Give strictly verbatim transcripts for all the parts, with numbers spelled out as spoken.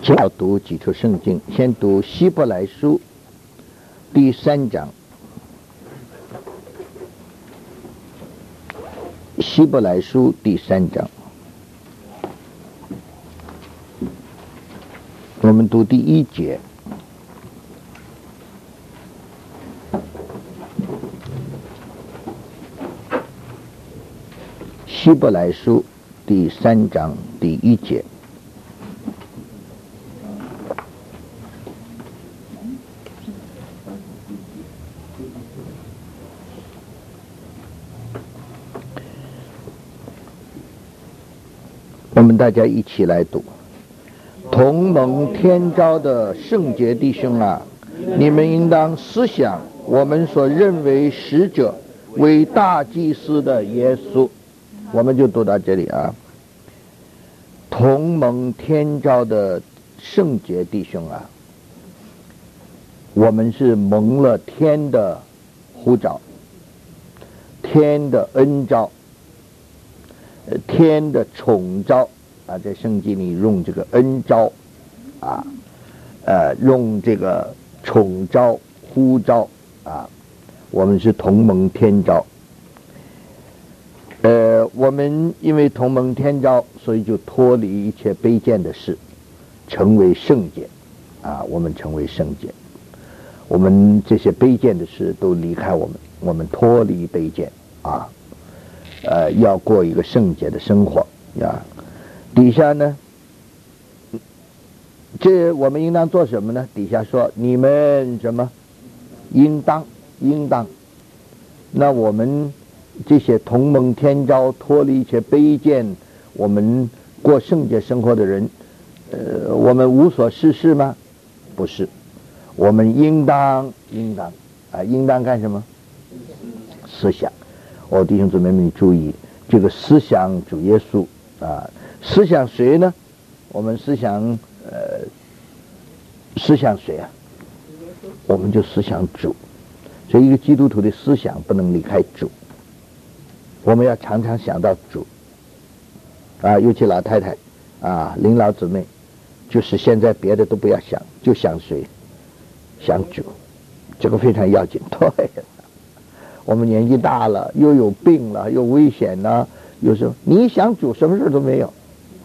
先要读几处圣经，先读希伯来书第三章。希伯来书第三章，我们读第一节。希伯来书第三章第一节。我们大家一起来读。同蒙天召的圣洁弟兄啊，你们应当思想我们所认为使者为大祭司的耶稣。我们就读到这里啊。同蒙天召的圣洁弟兄啊，我们是蒙了天的呼召，天的恩召，天的宠召啊，在圣经里用这个恩召啊，呃，用这个宠召、呼召啊，我们是同蒙天召。呃，我们因为同蒙天召，所以就脱离一切卑贱的事，成为圣洁啊，我们成为圣洁。我们这些卑贱的事都离开我们，我们脱离卑贱啊。呃，要过一个圣洁的生活啊。底下呢，这我们应当做什么呢？底下说你们什么？应当，应当。那我们这些同蒙天召、脱离一切卑贱，我们过圣洁生活的人，呃，我们无所事事吗？不是，我们应当，应当啊，应当干什么？思想。哦，弟兄姊妹们，你注意这个思想主耶稣啊，思想谁呢？我们思想呃，思想谁啊？我们就思想主。所以一个基督徒的思想不能离开主，我们要常常想到主啊，尤其老太太啊，领老姊妹，就是现在别的都不要想，就想谁？想主，这个非常要紧。对。我们年纪大了，又有病了，又危险了，有时候你一想主，什么事都没有。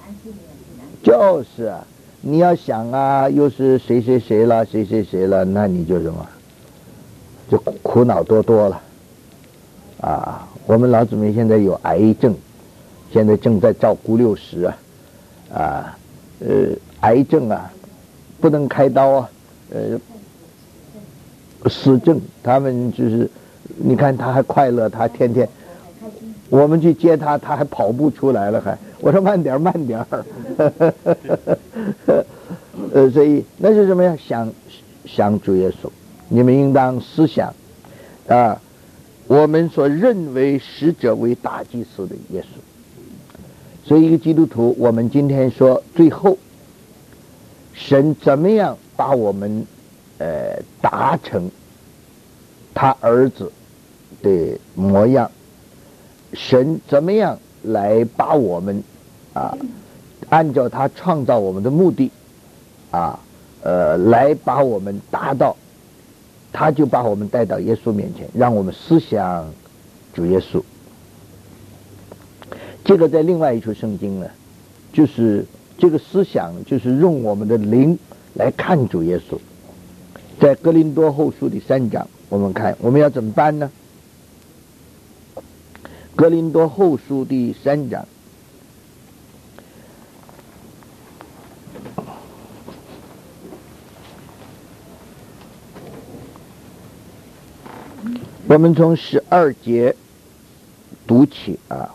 就是啊，你要想啊，又是谁谁谁了，谁谁谁了，那你就什么，就苦恼多多了。啊，我们老姊妹现在有癌症，现在正在照顾六十啊，啊，呃，癌症啊，不能开刀啊，呃，死症，他们就是。你看他还快乐，他天天我们去接他，他还跑步出来了，还我说慢点慢点呃，所以那是什么呀？想想主耶稣，你们应当思想啊，我们所认为使者为大祭司的耶稣。所以一个基督徒，我们今天说最后神怎么样把我们呃达成他儿子的模样，神怎么样来把我们啊，按照他创造我们的目的啊，呃，来把我们达到，他就把我们带到耶稣面前，让我们思想主耶稣。这个在另外一处圣经呢，就是这个思想就是用我们的灵来看主耶稣。在哥林多后书第三章，我们看我们要怎么办呢？哥林多后书第三章，我们从十二节读起啊。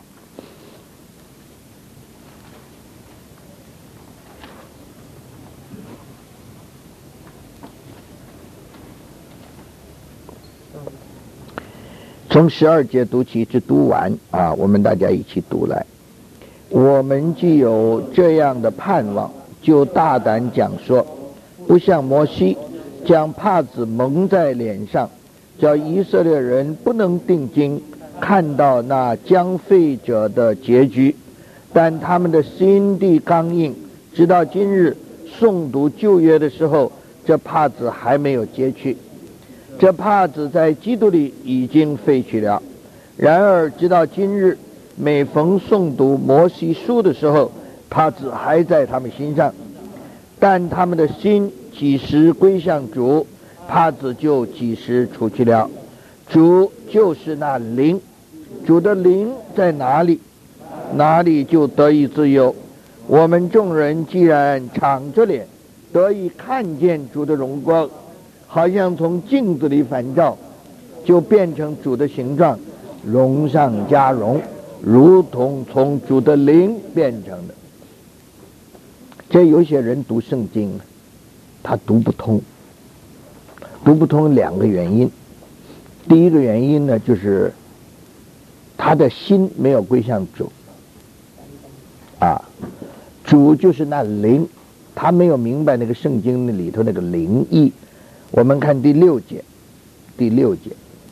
从十二节读起，一直读完啊，我们大家一起读来。我们既有这样的盼望，就大胆讲说，不像摩西将帕子蒙在脸上，叫以色列人不能定睛看到那将废者的结局，但他们的心地刚硬，直到今日诵读旧约的时候，这帕子还没有揭去，这帕子在基督里已经废去了。然而直到今日，每逢诵读摩西书的时候，帕子还在他们心上，但他们的心几时归向主，帕子就几时除去了。主就是那灵，主的灵在哪里，哪里就得以自由。我们众人既然敞着脸得以看见主的荣光，好像从镜子里反照，就变成主的形状，荣上加荣，如同从主的灵变成的。这有些人读圣经他读不通，读不通两个原因。第一个原因呢，就是他的心没有归向主啊，主就是那灵，他没有明白那个圣经里头那个灵意。我们看第六节，第六节，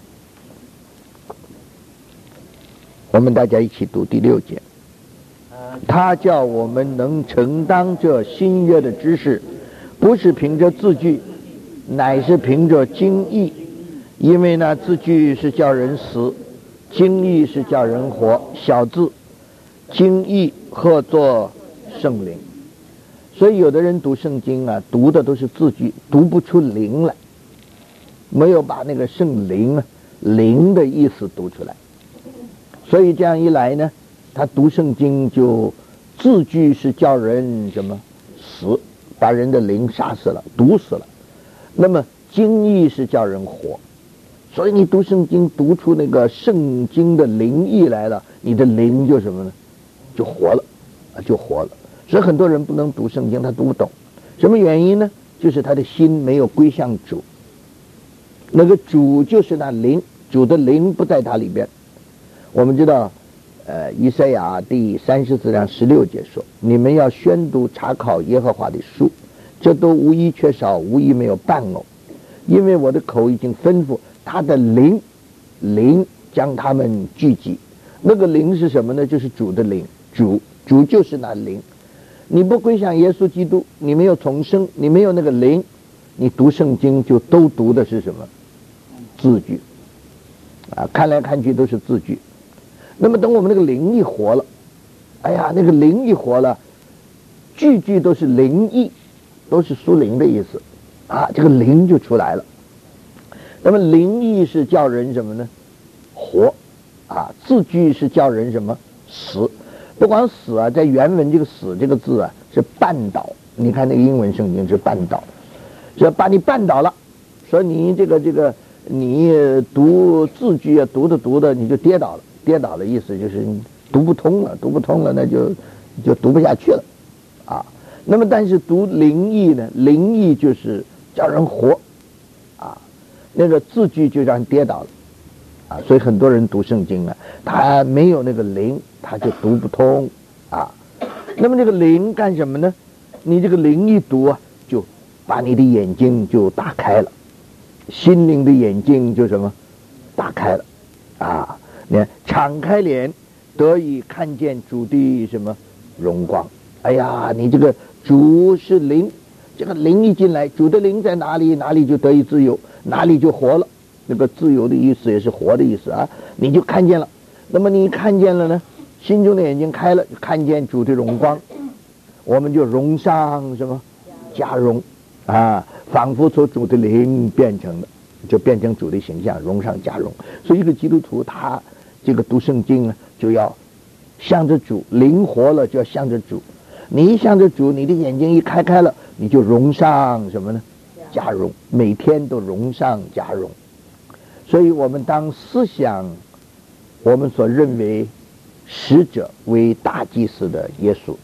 我们大家一起读第六节。他叫我们能承当这新约的知识，不是凭着字句，乃是凭着经意。因为呢，字句是叫人死，经意是叫人活。小字经意合作圣灵，所以有的人读圣经啊，读的都是字句，读不出灵来，没有把那个圣灵啊灵的意思读出来。所以这样一来呢，他读圣经就字句是叫人什么死，把人的灵杀死了，毒死了。那么经意是叫人活。所以你读圣经读出那个圣经的灵意来了，你的灵就什么呢？就活了，就活了。所以很多人不能读圣经，他读不懂。什么原因呢？就是他的心没有归向主。那个主就是那灵，主的灵不在他里边。我们知道，呃，以赛亚第三十四章十六节说：“你们要宣读查考耶和华的书，这都无一缺少，无一没有伴偶，因为我的口已经吩咐。”他的灵，灵将他们聚集。那个灵是什么呢？就是主的灵，主主就是那灵。你不归向耶稣基督，你没有重生，你没有那个灵，你读圣经就都读的是什么？字句啊，看来看去都是字句。那么等我们那个灵一活了，哎呀，那个灵一活了，句句都是灵意，都是属灵的意思啊，这个灵就出来了。那么灵意是叫人什么呢？活啊，字句是叫人什么？死。不光死啊，在原文这个死这个字啊是绊倒，你看那个英文圣经是绊倒，是把你绊倒了，说你这个这个你读字句啊读着读着你就跌倒了，跌倒的意思就是你读不通了，读不通了那就就读不下去了啊。那么但是读灵意呢，灵意就是叫人活。那个字句就让人跌倒了啊，所以很多人读圣经啊，他没有那个灵，他就读不通啊。那么这个灵干什么呢？你这个灵一读啊，就把你的眼睛就打开了，心灵的眼睛就什么打开了啊！你看，敞开脸得以看见主的什么荣光。哎呀，你这个主是灵，这个灵一进来，主的灵在哪里，哪里就得以自由，哪里就活了。那个自由的意思也是活的意思啊，你就看见了。那么你看见了呢，心中的眼睛开了，看见主的荣光，我们就荣上什么加荣啊，仿佛从主的灵变成的，就变成主的形象，荣上加荣。所以一个基督徒他这个读圣经呢，就要向着主，灵活了就要向着主。你一向着主，你的眼睛一开开了，你就荣上什么呢？加荣，每天都荣上加荣。所以我们当思想我们所认为使者为大祭司的耶稣，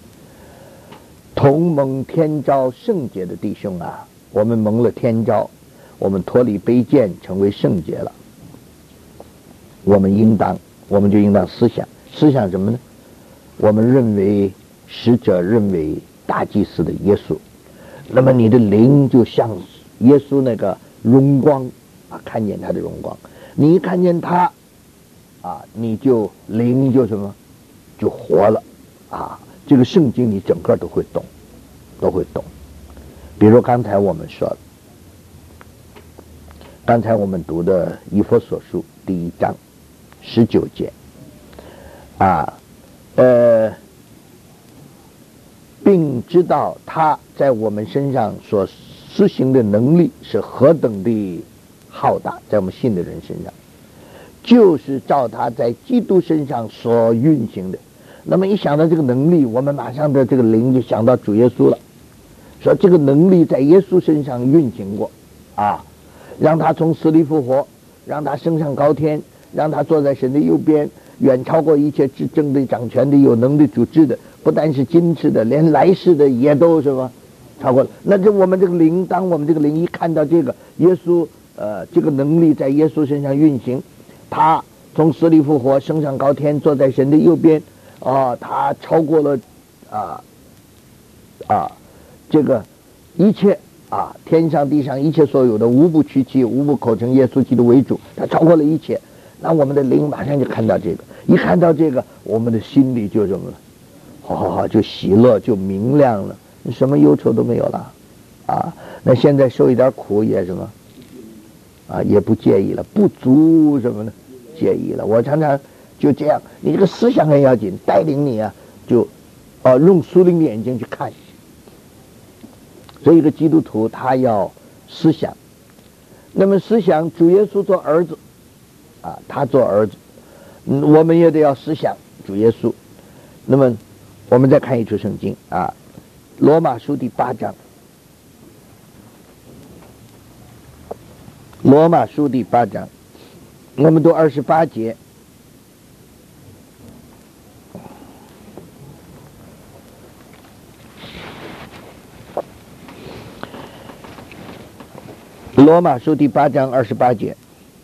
同蒙天召圣洁的弟兄啊，我们蒙了天召，我们脱离卑贱成为圣洁了，我们应当我们就应当思想思想什么呢？我们认为使者认为大祭司的耶稣，那么你的灵就像耶稣那个荣光啊，看见他的荣光，你一看见他啊，你就灵就什么就活了啊，这个圣经你整个都会懂都会懂。比如刚才我们说的，刚才我们读的以弗所书第一章十九节啊，呃，并知道他在我们身上所施行的能力是何等的浩大，在我们信的人身上，就是照他在基督身上所运行的。那么一想到这个能力，我们马上的这个灵就想到主耶稣了，说这个能力在耶稣身上运行过啊，让他从死里复活，让他升上高天，让他坐在神的右边，远超过一切执政的、掌权的、有能力主治的，不但是今世的，连来世的也都什么超过了。那这我们这个灵，当我们这个灵一看到这个耶稣，呃，这个能力在耶稣身上运行，他从死里复活，升上高天，坐在神的右边，啊，他超过了啊啊这个一切啊，天上地上一切所有的，无不屈膝，无不口称耶稣基督为主，他超过了一切。那我们的灵马上就看到这个，一看到这个，我们的心里就什么了？好好好，就喜乐，就明亮了，什么忧愁都没有了啊。那现在受一点苦也什么啊，也不介意了，不足什么呢？介意了。我常常就这样，你这个思想很要紧，带领你啊，就啊用属灵的眼睛去看。所以一个基督徒他要思想，那么思想主耶稣做儿子啊，他做儿子，嗯，我们也得要思想主耶稣。那么我们再看一处圣经啊，罗马书第八章，罗马书第八章，我们读二十八节。罗马书第八章二十八节，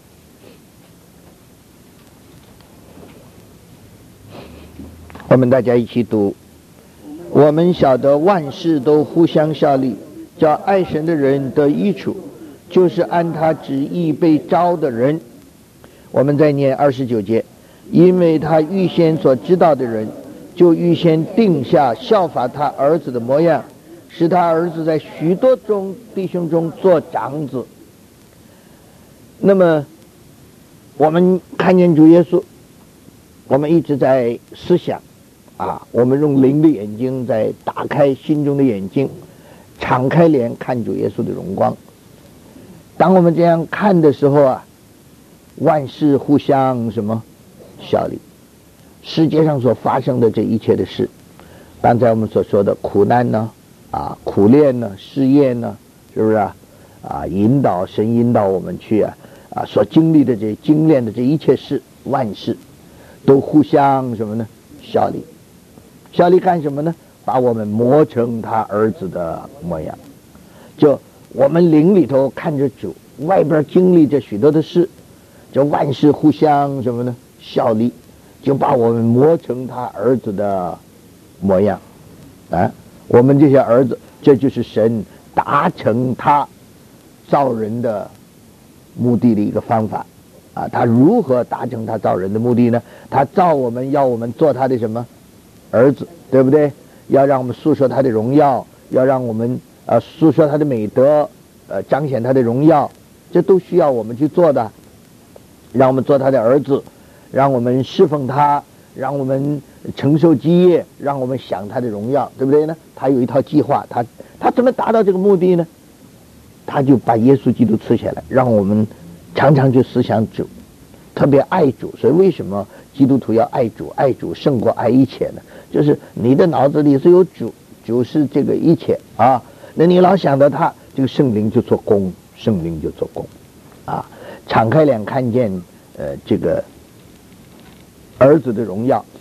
我们大家一起读。我们晓得万事都互相效力，叫爱神的人得益处，就是按他旨意被招的人。我们再念二十九节，因为他预先所知道的人，就预先定下效法他儿子的模样，使他儿子在许多中弟兄中做长子。那么我们看见主耶稣，我们一直在思想啊，我们用灵的眼睛在打开心中的眼睛，敞开脸看主耶稣的荣光。当我们这样看的时候啊，万事互相什么效力，世界上所发生的这一切的事，刚才我们所说的苦难呢，啊，苦练呢，试验呢，是不是啊？啊，引导神引导我们去啊，啊，所经历的这精炼的这一切事，万事都互相什么呢？效力，效力干什么呢？把我们磨成他儿子的模样。就我们灵里头看着主，外边经历着许多的事，这万事互相什么呢？效力，就把我们磨成他儿子的模样啊。我们这些儿子，这就是神达成他造人的目的的一个方法啊。他如何达成他造人的目的呢？他造我们要我们做他的什么儿子，对不对？要让我们诉说他的荣耀，要让我们呃诉说他的美德，呃彰显他的荣耀，这都需要我们去做的。让我们做他的儿子，让我们侍奉他，让我们承受基业，让我们享他的荣耀，对不对呢？他有一套计划，他他怎么达到这个目的呢？他就把耶稣基督赐下来，让我们常常去思想主，特别爱主。所以为什么基督徒要爱主？爱主胜过爱一切呢？就是你的脑子里是有主，主是这个一切啊。那你老想到他，这个圣灵就做工，圣灵就做工啊。敞开脸看见呃这个儿子的荣耀，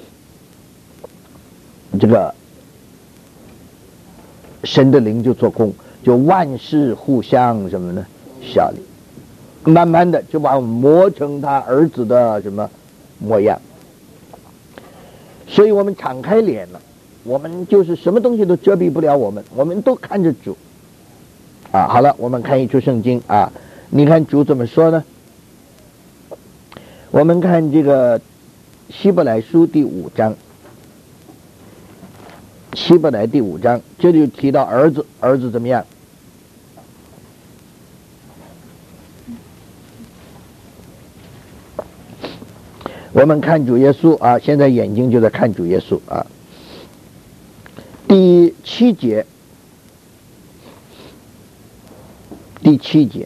这个神的灵就做工，就万事互相什么呢？效力，慢慢的就把我们磨成他儿子的什么模样。所以我们敞开脸了，我们就是什么东西都遮蔽不了我们，我们都看着主啊。好了，我们看一处圣经啊，你看主怎么说呢？我们看这个希伯来书第五章， 希伯来第五章，这里就提到儿子，儿子怎么样？我们看主耶稣啊，现在眼睛就在看主耶稣啊。第七节，第七节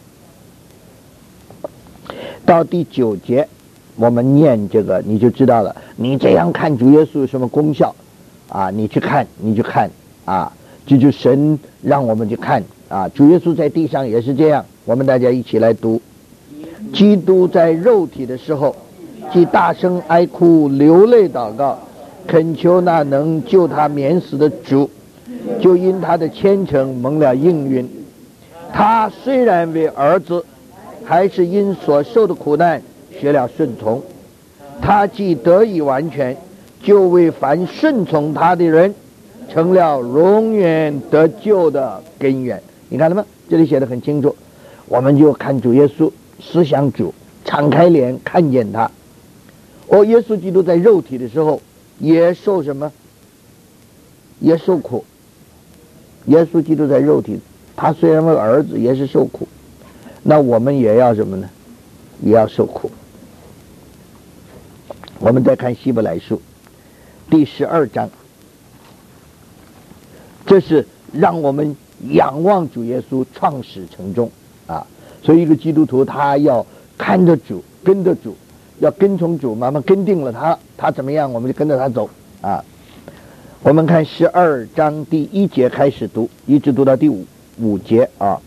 到第九节，我们念这个你就知道了。你这样看主耶稣有什么功效啊？你去看，你去看啊！这就神让我们去看啊。主耶稣在地上也是这样，我们大家一起来读。基督在肉体的时候，既大声哀哭流泪祷告，恳求那能救他免死的主，就因他的虔诚蒙了应允。他虽然为儿子，还是因所受的苦难学了顺从。他既得以完全，就为凡顺从他的人成了永远得救的根源。你看了吗？这里写得很清楚。我们就看主耶稣，思想主，敞开脸看见他。哦，耶稣基督在肉体的时候也受什么？也受苦。耶稣基督在肉体，他虽然为儿子，也是受苦。那我们也要什么呢？也要受苦。我们再看希伯来书第十二章，这是让我们仰望主耶稣创始成终啊。所以一个基督徒他要看着主，跟着主，要跟从主，慢慢跟定了他，他怎么样我们就跟着他走啊。我们看十二章第一节开始读，一直读到第五五节啊。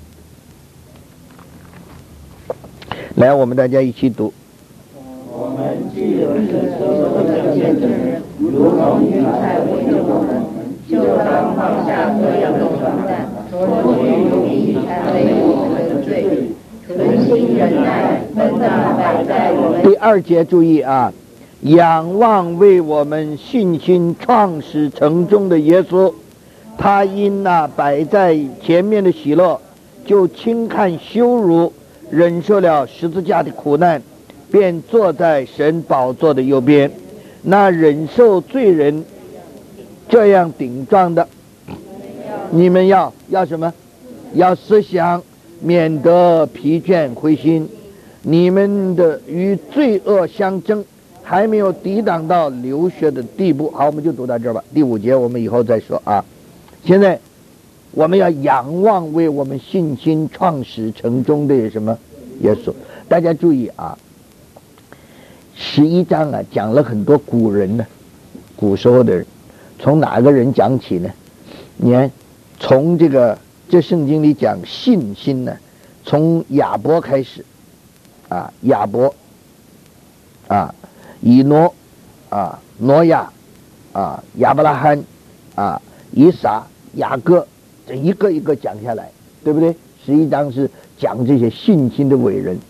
来，我们大家一起读。 我们既有这所的见证人，如同云彩围着我们，就当放下各样的重担，脱去容易缠累我们的罪，存心忍耐，奔那摆在我们。 第二节注意啊，仰望为我们信心创始成终的耶稣，他因那摆在前面的喜乐，就轻看羞辱，忍受了十字架的苦难，便坐在神宝座的右边。那忍受罪人这样顶撞的，你们要要什么？要思想，免得疲倦灰心。你们的与罪恶相争，还没有抵挡到流血的地步。好，我们就读到这儿吧。第五节我们以后再说啊。现在我们要仰望为我们信心创始成终的什么？耶稣。大家注意啊，十一章啊讲了很多古人呢，古时候的人。从哪个人讲起呢？你看，从这个这圣经里讲信心呢，从亚伯开始啊，亚伯啊，以诺啊，挪亚啊，亚伯拉罕啊，以撒、雅各，这一个一个讲下来，对不对？十一章是讲这些信心的伟人，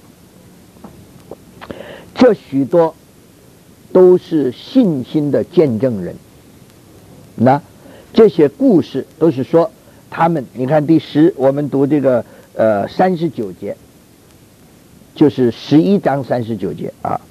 这许多都是信心的见证人。那这些故事都是说他们，你看第十，我们读这个呃三十九节，就是十一章三十九节啊。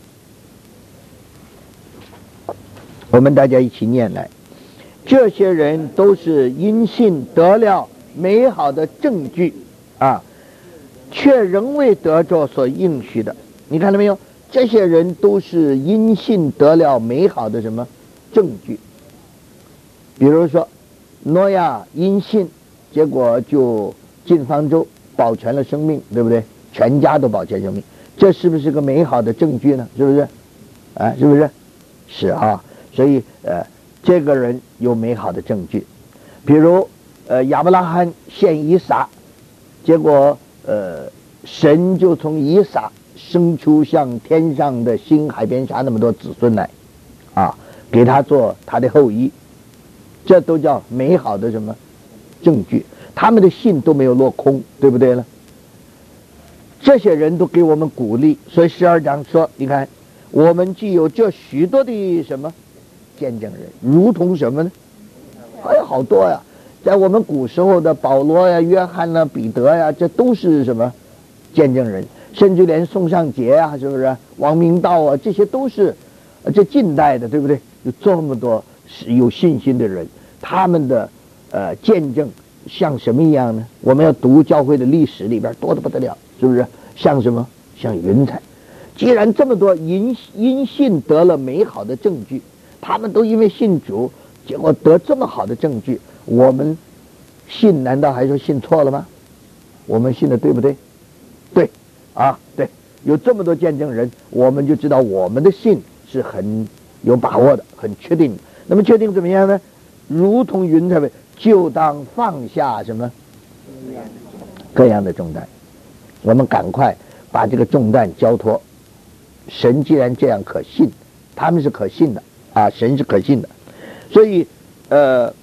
我们大家一起念来，这些人都是因信得了美好的证据啊，却仍未得着所应许的。你看到没有？这些人都是因信得了美好的什么证据？比如说挪亚因信，结果就进方舟，保全了生命，对不对？全家都保全生命，这是不是个美好的证据呢？是不是？啊，是不是？是啊。所以呃，这个人有美好的证据。比如呃，亚伯拉罕献以撒，结果呃，神就从以撒生出像天上的星、海边沙那么多子孙来，啊，给他做他的后裔。这都叫美好的什么证据？他们的信都没有落空，对不对呢？这些人都给我们鼓励，所以十二章说，你看，我们既有这许多的什么见证人，如同什么呢？还有好多呀，在我们古时候的保罗呀、约翰呐、彼得呀，这都是什么见证人？甚至连宋尚节啊，是不是？王明道啊，这些都是这近代的，对不对？有这么多是有信心的人，他们的呃见证像什么一样呢？我们要读教会的历史里边多得不得了，是不是？像什么？像云彩。既然这么多因因信得了美好的证据，他们都因为信主，结果得这么好的证据，我们信难道还说信错了吗？我们信的对不对？对啊，对，有这么多见证人，我们就知道我们的信是很有把握的，很确定的。那么确定怎么样呢？如同云彩，就当放下什么各样的重担，我们赶快把这个重担交托。神既然这样可信，他们是可信的啊，神是可信的，所以呃，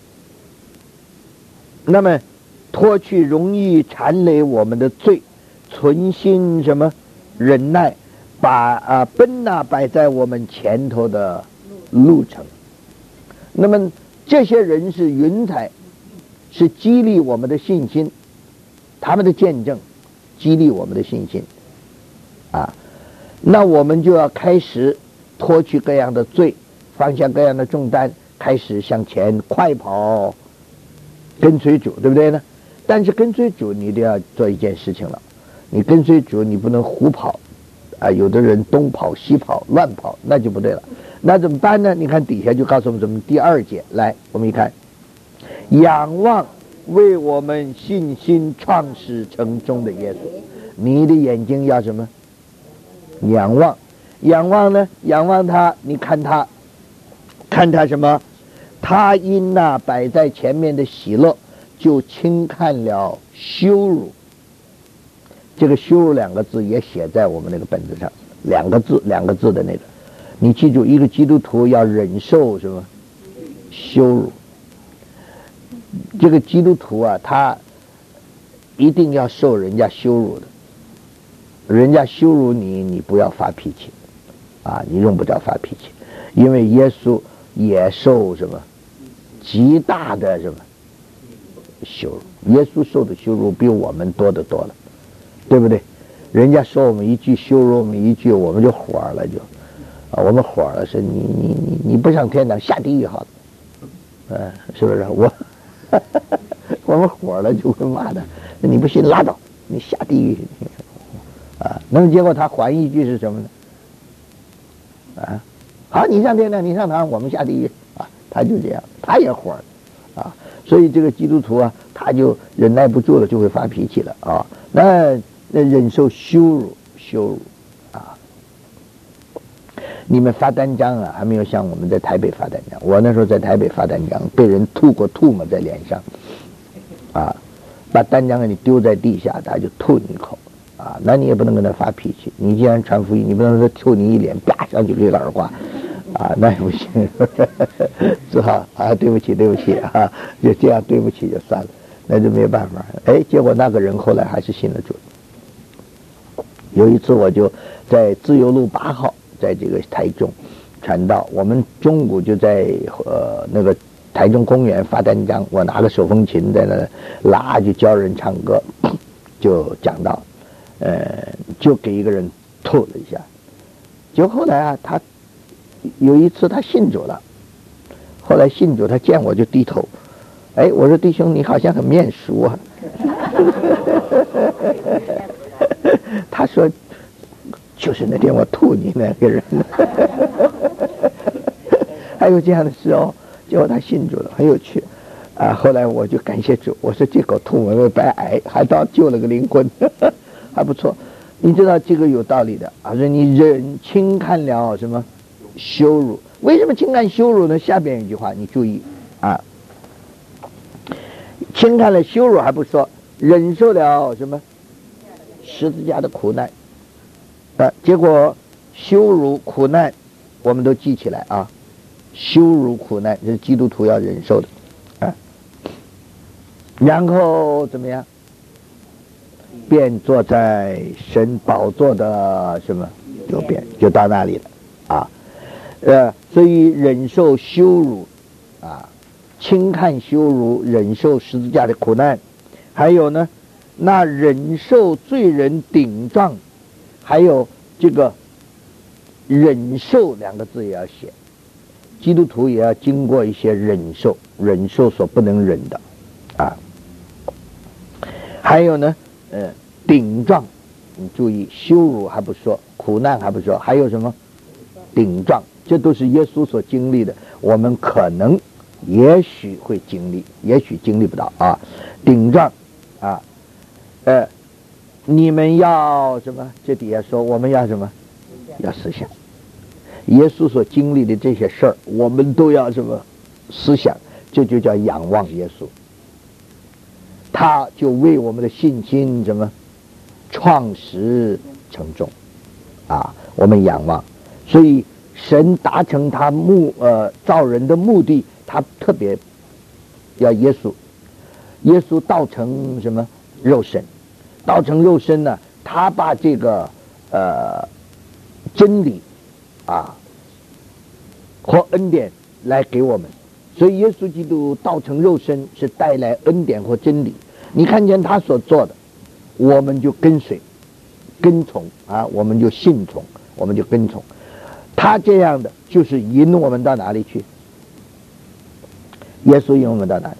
那么脱去容易缠累我们的罪，存心什么忍耐，把啊奔那摆在我们前头的路程。那么这些人是云彩，是激励我们的信心，他们的见证激励我们的信心啊。那我们就要开始脱去各样的罪，放下各样的重担，开始向前快跑，跟随主，对不对呢？但是跟随主，你一定要做一件事情了，你跟随主，你不能胡跑啊！有的人东跑西跑，乱跑，那就不对了。那怎么办呢？你看底下就告诉我们什么？第二节，来，我们一看，仰望为我们信心创始成终的耶稣，你的眼睛要什么？仰望，仰望呢？仰望他，你看他，看他什么？他因那摆在前面的喜乐，就轻看了羞辱。这个羞辱两个字也写在我们那个本子上，两个字，两个字的那个，你记住，一个基督徒要忍受什么？羞辱。这个基督徒啊，他一定要受人家羞辱的。人家羞辱你，你不要发脾气啊，你用不着发脾气，因为耶稣也受什么极大的什么羞辱，耶稣受的羞辱比我们多得多了，对不对？人家说我们一句，羞辱我们一句，我们就火了，就啊，我们火了，是你你你你不上天堂下地狱好了，嗯、呃，是不是？我我们火了就会骂他，你不信拉倒，你下地狱。啊，那么结果他还一句是什么呢？啊，好，你上天堂，你上堂，我们下地狱啊！他就这样，他也火了啊！所以这个基督徒啊，他就忍耐不住了，就会发脾气了啊！那那忍受羞辱，羞辱啊！你们发单张啊，还没有像我们在台北发单张。我那时候在台北发单张，被人吐过唾沫在脸上，啊，把单张给你丢在地下，他就吐你一口。啊，那你也不能跟他发脾气。你既然传福音，你不能说抽你一脸，啪上去给个耳刮，啊，那也不行，只好啊，对不起，对不起啊，就这样对不起就算了，那就没有办法。哎，结果那个人后来还是信了主。有一次我就在自由路八号，在这个台中传道，我们中午就在呃那个台中公园发单张，我拿个手风琴在那拉，就教人唱歌，就讲到。呃，就给一个人吐了一下，就后来啊，他有一次他信主了，后来信主，他见我就低头，哎，我说弟兄，你好像很面熟啊。他说，就是那天我吐你那个人。还有这样的事哦，结果他信主了，很有趣。啊，后来我就感谢主，我说这口吐我没白挨，还倒救了个灵魂。还不错，你知道这个有道理的啊！说你忍轻看了什么羞辱？为什么轻看羞辱呢？下边一句话你注意啊，轻看了羞辱还不说，忍受了什么十字架的苦难啊！结果羞辱苦难我们都记起来啊，羞辱苦难这是基督徒要忍受的啊。然后怎么样？便坐在神宝座的什么右边，就到那里了啊。呃，所以忍受羞辱啊，轻看羞辱，忍受十字架的苦难，还有呢，那忍受罪人顶撞，还有这个忍受两个字也要写， 基督徒也要经过一些忍受，忍受所不能忍的啊。还有呢，呃，顶撞，你注意，羞辱还不说，苦难还不说，还有什么？顶撞，这都是耶稣所经历的，我们可能也许会经历，也许经历不到啊。顶撞啊，呃，你们要什么？这底下说我们要什么？要思想。耶稣所经历的这些事儿，我们都要什么？思想，这就叫仰望耶稣。他就为我们的信心什么创始成终啊，我们仰望。所以神达成他目呃造人的目的，他特别要耶稣，耶稣道成什么肉身，道成肉身呢，他把这个呃真理啊和恩典来给我们，所以耶稣基督道成肉身是带来恩典和真理。你看见他所做的，我们就跟随跟从啊，我们就信从，我们就跟从他。这样的就是引我们到哪里去？耶稣引我们到哪里？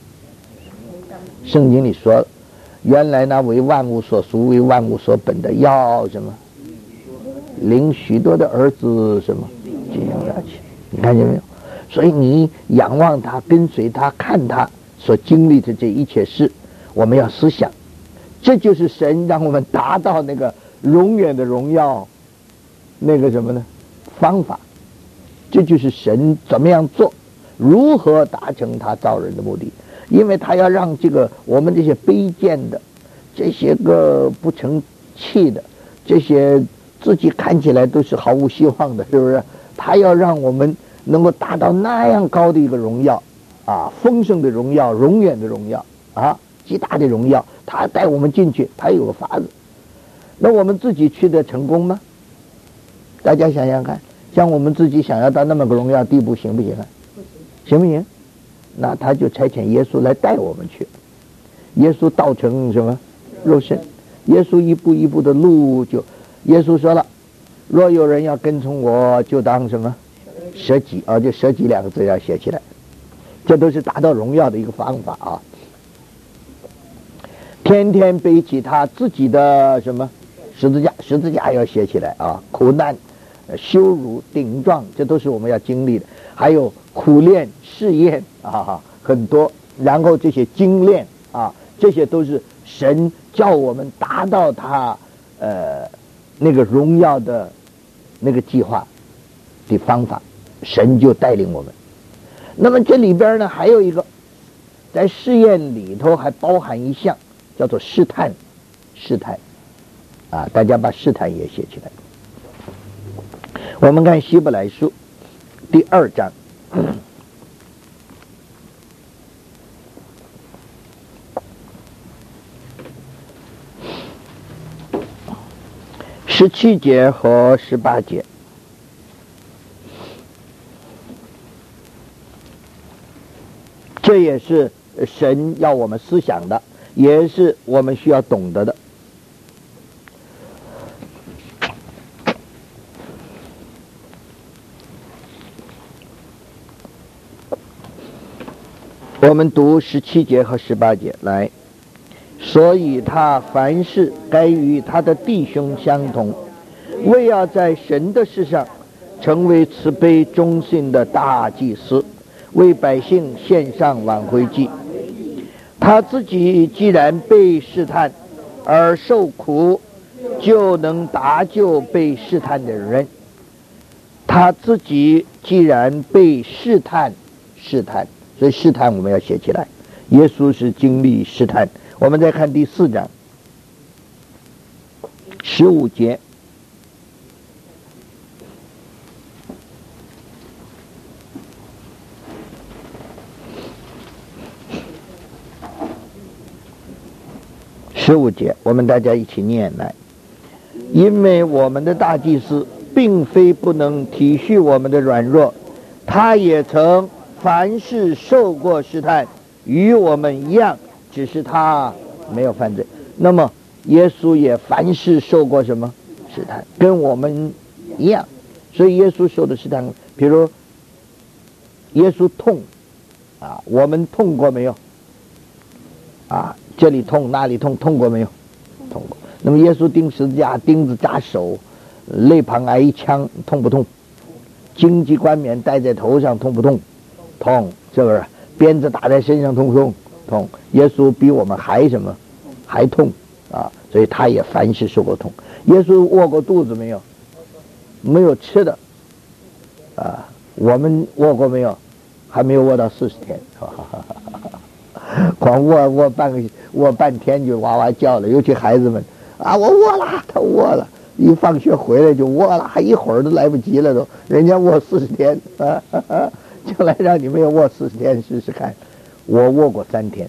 圣经里说，原来那为万物所属为万物所本的，要什么领许多的儿子什么进入下去。你看见没有？所以你仰望他，跟随他，看他所经历的这一切事，我们要思想，这就是神让我们达到那个永远的荣耀，那个什么呢？方法。这就是神怎么样做，如何达成他造人的目的。因为他要让这个我们这些卑贱的，这些个不成器的，这些自己看起来都是毫无希望的，是不是？他要让我们能够达到那样高的一个荣耀啊，丰盛的荣耀，永远的荣耀啊，极大的荣耀。他带我们进去，他有个法子。那我们自己去的成功吗？大家想想看，像我们自己想要到那么个荣耀地步，行不行啊？行不行？那他就差遣耶稣来带我们去。耶稣道成什么肉身？耶稣一步一步的路就，耶稣说了，若有人要跟从我，就当什么舍己啊，就舍己两个字要写起来。这都是达到荣耀的一个方法啊。天天背起他自己的什么十字架，十字架要写起来啊。苦难、羞辱、顶撞，这都是我们要经历的。还有苦练、试验啊，很多。然后这些精炼啊，这些都是神叫我们达到他呃那个荣耀的那个计划的方法，神就带领我们。那么这里边呢，还有一个，在试验里头还包含一项叫做试探，试探啊，大家把试探也写起来。我们看希伯来书第二章十七节和十八节。这也是神要我们思想的，也是我们需要懂得的。我们读十七节和十八节来。所以他凡事该与他的弟兄相同，为要在神的事上成为慈悲忠信的大祭司，为百姓献上挽回祭。他自己既然被试探而受苦，就能搭救被试探的人。他自己既然被试探试探所以试探我们要写起来。耶稣是经历试探。我们再看第四章十五节。十五节，我们大家一起念来。因为我们的大祭司并非不能体恤我们的软弱，他也曾凡事受过试探，与我们一样，只是他没有犯罪。那么耶稣也凡事受过什么试探，跟我们一样。所以耶稣受的试探，比如耶稣痛啊，我们痛过没有？啊，这里痛那里痛，痛过没有？痛过。那么耶稣钉十字架，钉子扎手，肋旁挨一枪，痛不痛？荆棘冠冕戴在头上，痛不痛？痛，是不是？鞭子打在身上，痛不痛？痛。耶稣比我们还什么？还痛啊！所以他也凡事受过痛。耶稣饿过肚子没有？没有吃的啊。我们饿过没有？还没有饿到四十天，光饿饿半个饿半天就哇哇叫了。尤其孩子们啊，我饿了，他饿了，一放学回来就饿了，还一会儿都来不及了都。人家饿四十天啊，将来让你们也饿四十天试试看。我饿过三天，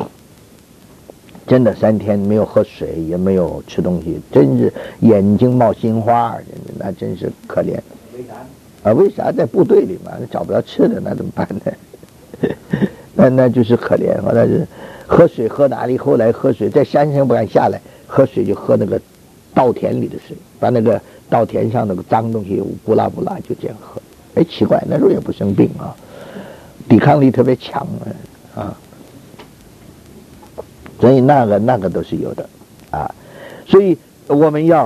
真的三天没有喝水，也没有吃东西，真是眼睛冒心花，那真是可怜。 为啥？ 啊，为啥在部队里嘛，找不着吃的，那怎么办呢？那那就是可怜，那是喝水喝哪里？后来喝水在山上不敢下来，喝水就喝那个稻田里的水，把那个稻田上那个脏东西不拉不拉就这样喝。哎，奇怪，那时候也不生病啊，抵抗力特别强啊，所以那个那个都是有的啊，所以我们要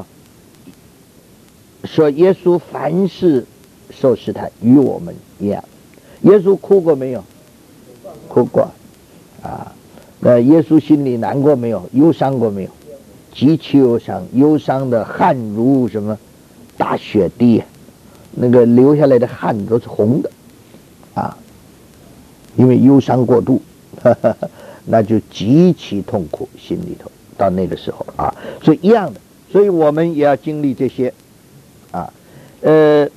说耶稣凡事受试探，与我们一样。耶稣哭过没有？哭过啊。那耶稣心里难过没有？忧伤过没有？极其忧伤，忧伤的汗如什么大雪滴，那个流下来的汗都是红的啊，因为忧伤过度，呵呵呵，那就极其痛苦，心里头到那个时候啊，所以一样的，所以我们也要经历这些啊，呃。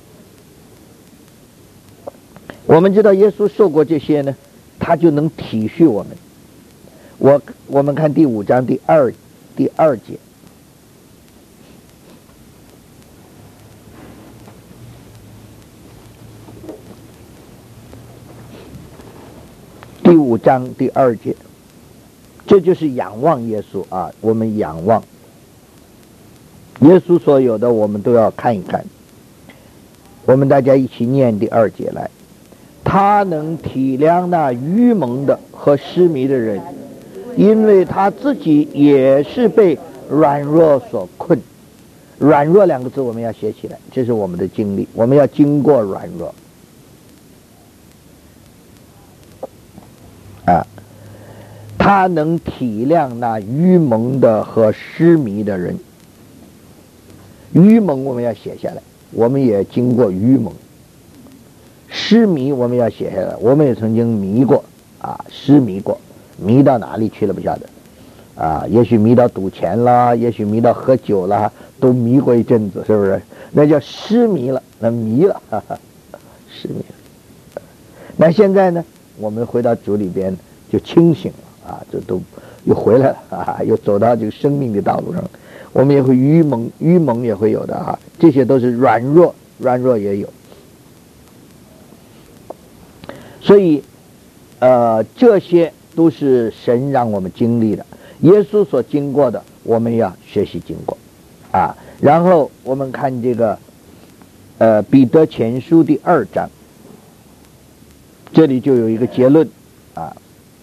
我们知道耶稣受过这些呢，他就能体恤我们。我我们看第五章第二第二节，第五章第二节，这就是仰望耶稣啊！我们仰望耶稣所有的，我们都要看一看。我们大家一起念第二节来。他能体谅那愚蒙的和失迷的人，因为他自己也是被软弱所困。软弱两个字我们要写起来，这是我们的经历，我们要经过软弱啊。他能体谅那愚蒙的和失迷的人。愚蒙我们要写下来，我们也经过愚蒙。失迷我们要写下来，我们也曾经迷过啊，失迷过，迷到哪里去了不晓得啊，也许迷到赌钱啦，也许迷到喝酒啦，都迷过一阵子，是不是？那叫失迷了，那迷了，哈哈，失迷了。那现在呢，我们回到主里边就清醒了啊，这都又回来了啊，又走到这个生命的道路上，我们也会愚蒙，愚蒙也会有的啊，这些都是软弱，软弱也有。所以，呃，这些都是神让我们经历的，耶稣所经过的，我们要学习经过，啊。然后我们看这个，呃，彼得前书第二章，这里就有一个结论，啊。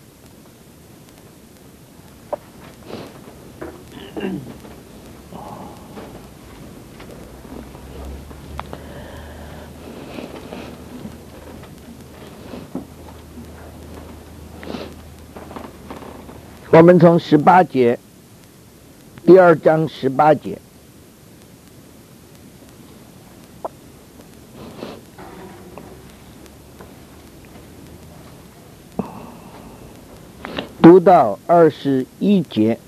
我们从十八节，第二章十八节，读到二十一节，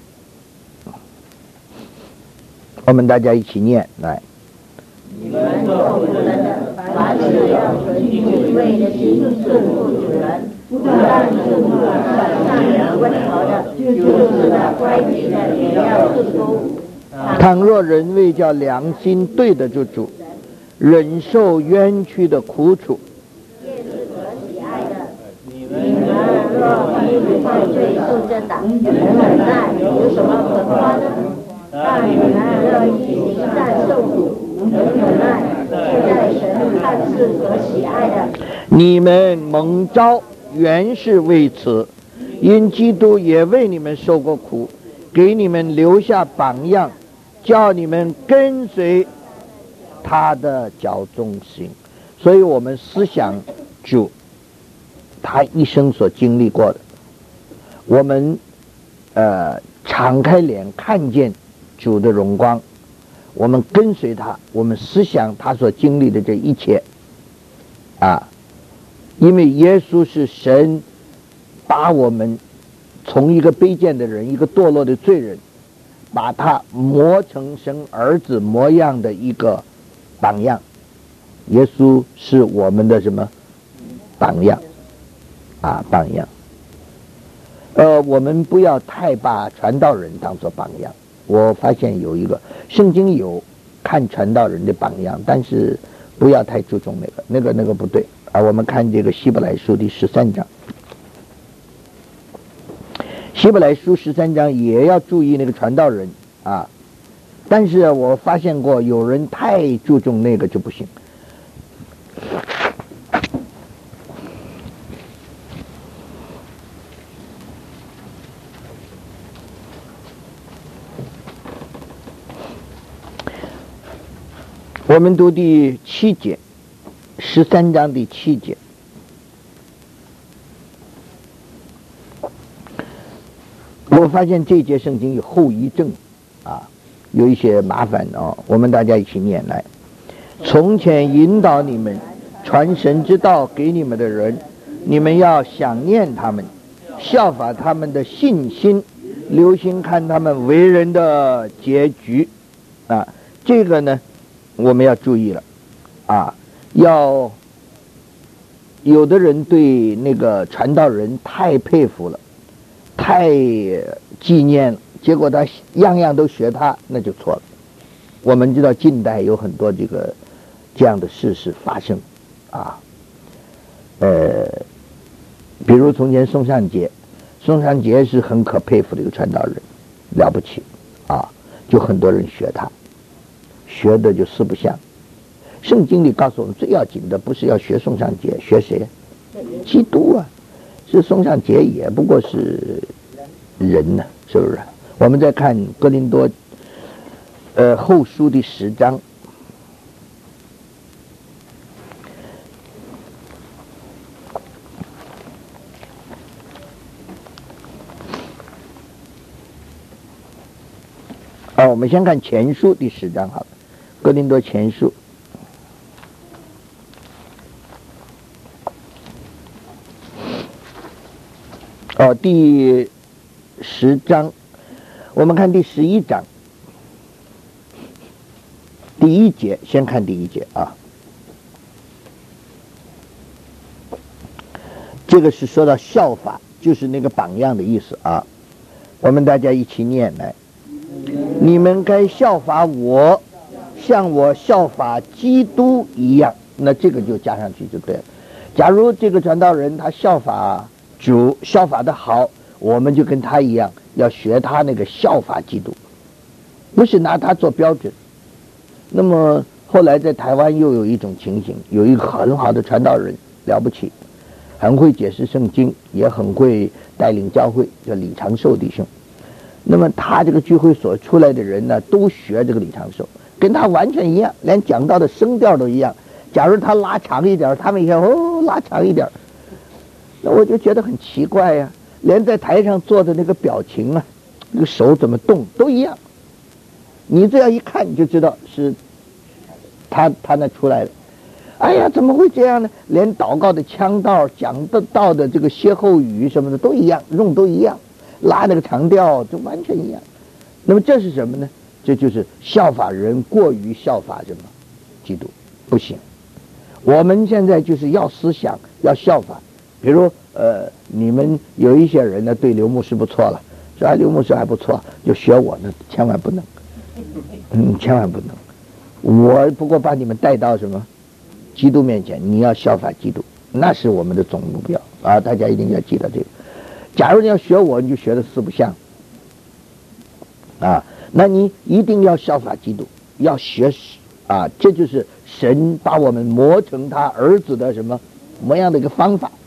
我们大家一起念来。 你们做仆人的，凡事要存敬畏的心顺服主人。不但是不转向人问好的，就是那乖僻的也要顺服。 倘若人为叫良心对得住主，忍受冤屈的苦楚， 也是可喜爱的。你们若因为犯罪受真的，忍耐有什么可夸的？但你们若因行善受苦，能忍耐，就在神看是可喜爱的。 你们蒙召原是为此，因基督也为你们受过苦，给你们留下榜样，叫你们跟随他的脚中行。所以我们思想主他一生所经历过的，我们呃敞开脸看见主的荣光，我们跟随他，我们思想他所经历的这一切啊，因为耶稣是神把我们从一个卑贱的人，一个堕落的罪人，把他磨成神儿子模样的一个榜样。耶稣是我们的什么榜样啊？榜样。呃，我们不要太把传道人当作榜样。我发现有一个圣经有看传道人的榜样，但是不要太注重那个，那个那个不对啊。我们看这个希伯来书第十三章，希伯来书十三章也要注意那个传道人啊。但是我发现过有人太注重那个就不行。我们读第七节，十三章第七节。我发现这节圣经有后遗症啊，有一些麻烦哦。我们大家一起念来。从前引导你们传神之道给你们的人，你们要想念他们，效法他们的信心，留心看他们为人的结局啊。这个呢我们要注意了啊，要有的人对那个传道人太佩服了，太纪念了，结果他样样都学他，那就错了。我们知道近代有很多这个这样的事实发生啊，呃，比如从前宋尚节，宋尚节是很可佩服的一个传道人，了不起啊，就很多人学他，学的就四不像。圣经里告诉我们最要紧的不是要学宋尚节，学谁？基督啊！是宋尚节也不过是人呢、啊，是不是？我们再看哥林多呃后书第十章，哦，我们先看前书第十章好了，哥林多前书。哦，第十章，我们看第十一章，第一节，先看第一节啊。这个是说到效法，就是那个榜样的意思啊。我们大家一起念来，你们该效法我，像我效法基督一样。那这个就加上去就对了。假如这个传道人他效法主，效法的好，我们就跟他一样，要学他那个效法基督，不是拿他做标准。那么后来在台湾又有一种情形，有一个很好的传道人，了不起，很会解释圣经，也很会带领教会，叫李长寿弟兄。那么他这个聚会所出来的人呢，都学这个李长寿，跟他完全一样，连讲道的声调都一样。假如他拉长一点，他们一看哦拉长一点，那我就觉得很奇怪呀、啊，连在台上做的那个表情啊，那个手怎么动都一样，你这样一看你就知道是他他那出来的。哎呀，怎么会这样呢？连祷告的腔道、讲的道的这个歇后语什么的都一样，用都一样，拉那个长调就完全一样。那么这是什么呢？这就是效法人过于效法什么基督，不行。我们现在就是要思想，要效法。比如呃，你们有一些人呢对刘牧师不错了，说啊刘牧师还不错，就学我呢，千万不能，嗯，千万不能。我不过把你们带到什么基督面前，你要效法基督，那是我们的总目标啊！大家一定要记得这个。假如你要学我，你就学的四不像啊，那你一定要效法基督，要学啊，这就是神把我们磨成他儿子的什么模样的一个方法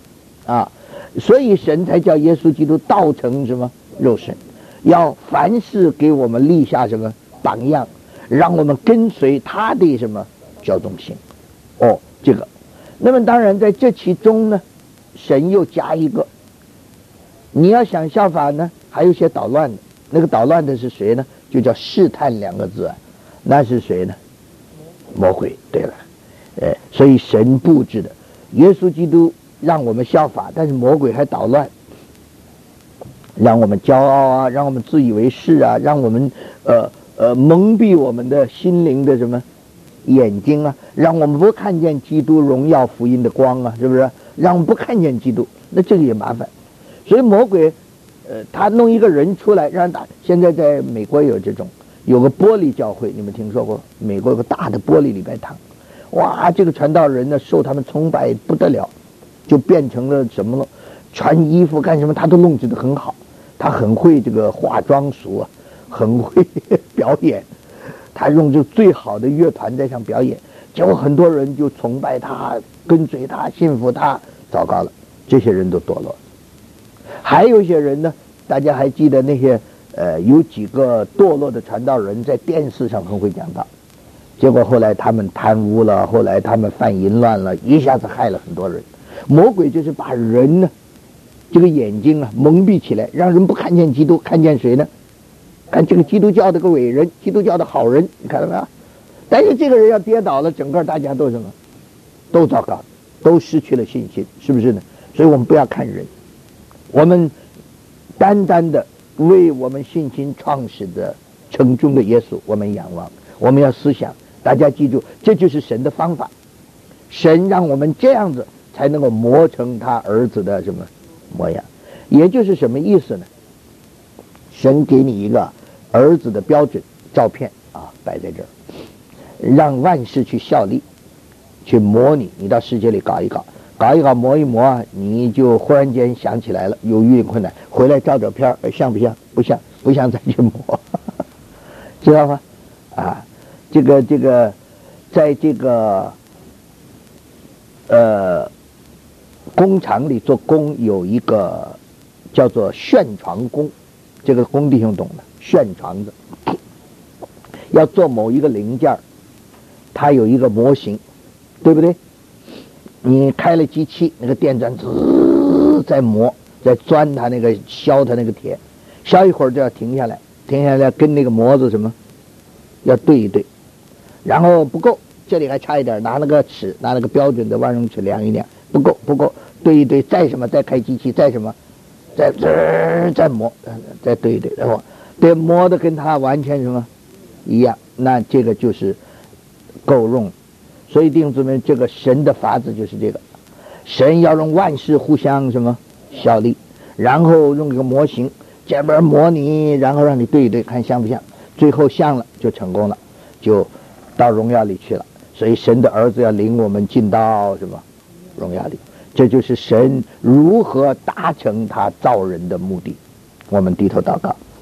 啊，所以神才叫耶稣基督道成什么肉身，要凡事给我们立下什么榜样，让我们跟随他的什么教动性。哦，这个，那么当然在这其中呢，神又加一个，你要想效法呢，还有一些捣乱的，那个捣乱的是谁呢？就叫试探两个字啊，那是谁呢？魔鬼。对了，呃，所以神布置的，耶稣基督让我们效法，但是魔鬼还捣乱，让我们骄傲啊，让我们自以为是啊，让我们呃呃蒙蔽我们的心灵的什么眼睛啊，让我们不看见基督荣耀福音的光啊，是不是？让我们不看见基督，那这个也麻烦。所以魔鬼呃，他弄一个人出来让人打。现在在美国有这种，有个玻璃教会，你们听说过？美国有个大的玻璃礼拜堂，哇，这个传道人呢受他们崇拜不得了，就变成了什么了？穿衣服干什么他都弄制得很好，他很会这个化妆术啊，很会表演，他用这最好的乐团在上表演，结果很多人就崇拜他，跟随他，信服他。糟糕了，这些人都堕落。还有一些人呢，大家还记得那些呃，有几个堕落的传道人在电视上很会讲道，结果后来他们贪污了，后来他们犯淫乱了，一下子害了很多人。魔鬼就是把人呢这个眼睛啊蒙蔽起来，让人不看见基督，看见谁呢？看这个基督教的个伟人，基督教的好人，你看到没有？但是这个人要跌倒了，整个大家都什么，都糟糕，都失去了信心，是不是呢？所以我们不要看人，我们单单的为我们信心创始的成终的耶稣我们仰望，我们要思想。大家记住，这就是神的方法，神让我们这样子才能够磨成他儿子的什么模样。也就是什么意思呢？神给你一个儿子的标准照片啊，摆在这儿，让万事去效力，去模拟，你到世界里搞一搞，搞一搞，磨一磨，你就忽然间想起来了，有遇困难，回来照照片，像不像？不像，不像再去磨，知道吗？啊，这个这个，在这个呃工厂里做工有一个叫做旋床工，这个工弟兄懂的，旋床子要做某一个零件，它有一个模型，对不对？你开了机器，那个电钻滋在磨，在钻它那个削它那个铁，削一会儿就要停下来，停下来跟那个模子什么要对一对，然后不够，这里还差一点，拿那个尺，拿那个标准的万用尺量一量，不够不够，对一对，再什么，再开机器，再什么，再再再磨，再对一对，然后对磨的跟它完全什么一样，那这个就是够用。所以弟兄姊妹，这个神的法子就是这个，神要让万事互相什么效力，然后用一个模型这边模拟，然后让你对一对，看像不像，最后像了就成功了，就到荣耀里去了。所以神的儿子要领我们进到什么荣耀里，这就是神如何达成他造人的目的。我们低头祷告。